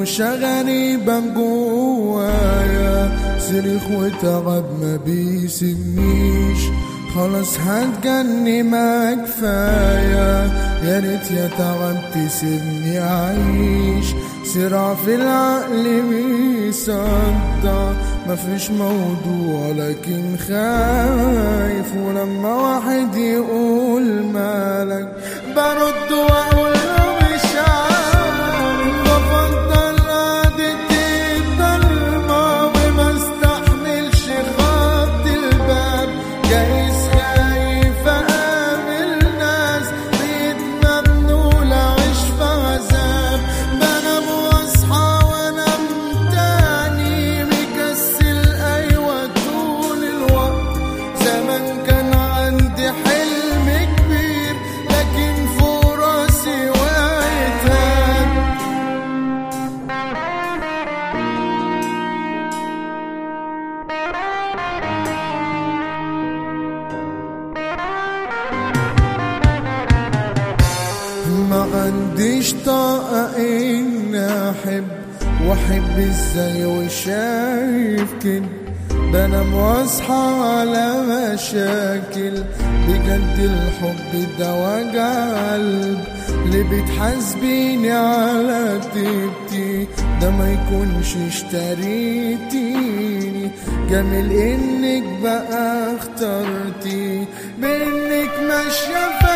دوشة غريبة جوايا، صريخ وتعب ما بيسيبنيش، خلاص هتجني ما كفاية، يا ريت يا تعب تسيبني أعيش. صراع في العقل بيصدع، مفيش موضوع لكن خايف، ولما واحد يقول مالك برد واقول له مش عارف. بفضل قعدة الضلمة وما استحملش خبط الباب، جايز خايف اقابل ناس بيتمنوا لعيش في عذاب. بنام واصحى وانام تاني مكسل، ايوه طول الوقت. زمان كان عندي حلم كبير لكن فوق راسي وقعت هاد. ما عنديش طاقة إني أحب، وأحب إزاي وشايف كده. بنام واصحى على مشاكل، بجد الحب ده وجع قلب. اللي بتحاسبيني على طيبتي ده ما يكونش اشتريتيني. جميل انك بقى اخترتي بانك ماشية